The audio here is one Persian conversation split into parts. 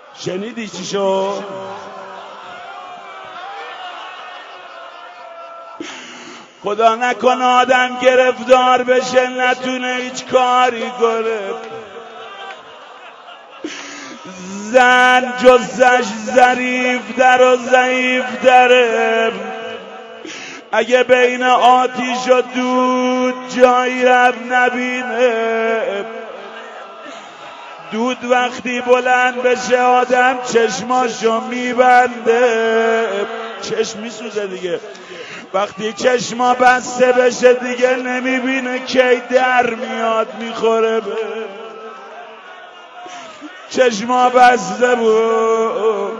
شنیدی چی شد؟ خدا نکنه آدم گرفتار بشه نتونه هیچ کاری کنه. زن جزش ظریف در و ضعیف داره. اگه بین آتیش و دود جایی رب نبینه، دود وقتی بلند بشه آدم چشماشو میبنده، چشم میسوزه دیگه. وقتی چشما بسته بشه دیگه نمیبینه کی در میاد میخوره به چشما بسته بود.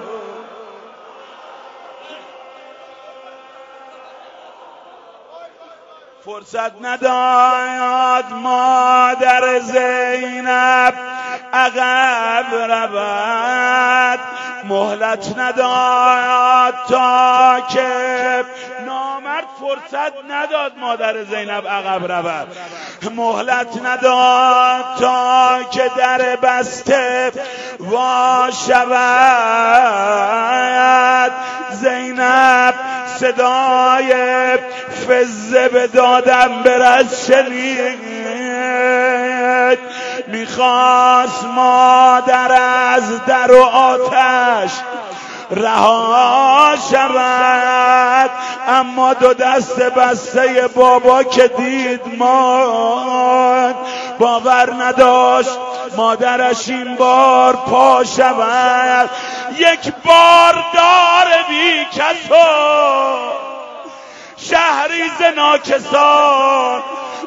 فرصت نداد مادر زینب عقب رود، مهلت نداد تا که نامرد فرصت نداد مادر زینب عقب رود، مهلت نداد تا که در بسته وا شود. زینب صدای فزه به دادم برس شنید، میخواست مادر از در و آتش رها شود، اما دو دست بسته بابا که دید ماند، باور نداشت مادرش این بار پا شود. یک بار دار بی کس و شهریز ناکسان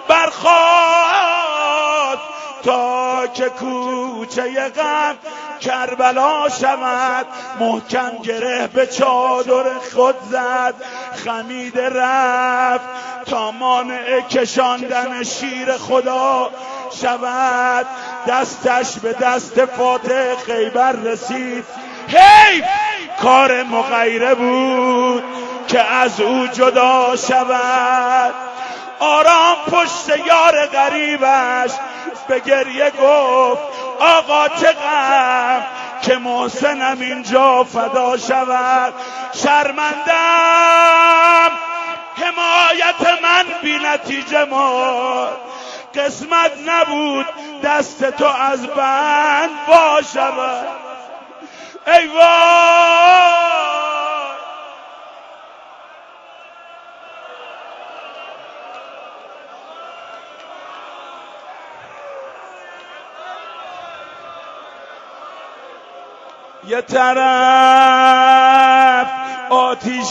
برخاست تا که کوچه غم کربلا شود. محکم گره به چادر خود زد، خمیده رفت تا مانع کشاندن شیر خدا شود. دستش به دست فاتح خیبر رسید، حیف کار مغیره بود که از او جدا شود. آرام پشت یار غریبش به گریه گفت آقا چه غم که محسنم اینجا فدا شود. شرمندم حمایت من بی نتیجه مرد، قسمت نبود دست تو از بند وا شود. ای وای یه طرف آتیش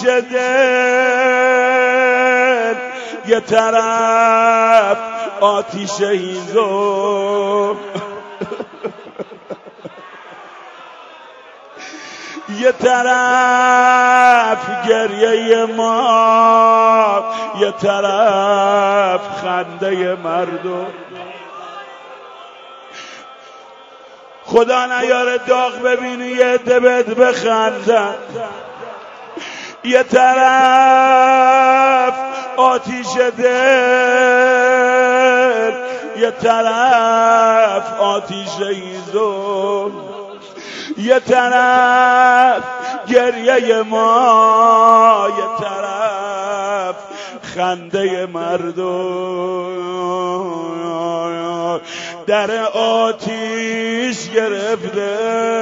دل، یه طرف آتیش هیزم، یه طرف گریه ما، یه طرف خنده مردم. خدا نیاره داغ ببینی یه دبت بخندن. یه طرف آتیش دل، یه طرف آتیش هیزم، یه طرف گریه ما، یه طرف خنده مردم. در آتیش گرفته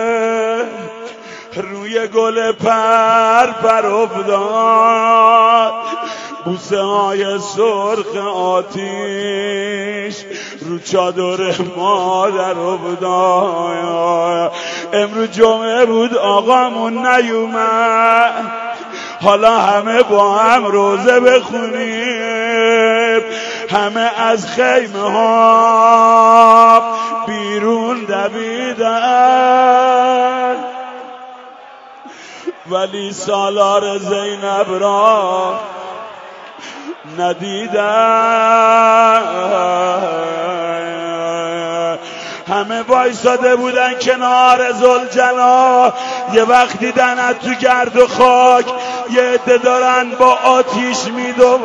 روی گل پر افتاد، بوسه های سرخ آتیش رو چادر مادر افتاد. امروز جمعه بود آقامون نیومد، حالا همه با هم روزه بخونیم. همه از خیمه ها بیرون دویدن، ولی سالار زینب را ندیدن. همه وایساده بودن کنار ذوالجلال، یه وقت دیدن از تو گرد و خاک یه عده دارن با آتیش میدون.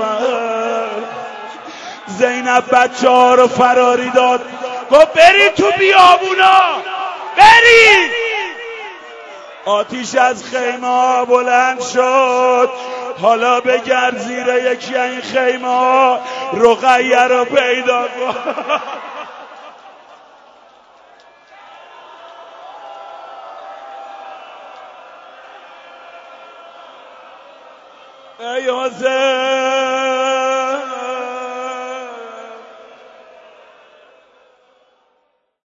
زینب بچه ها رو فراری داد، گفت برید تو بیابونا، برید آتیش از خیمه ها بلند شد. حالا بگرد زیر یکی این خیمه ها رقیه رو پیدا کن. ای حسین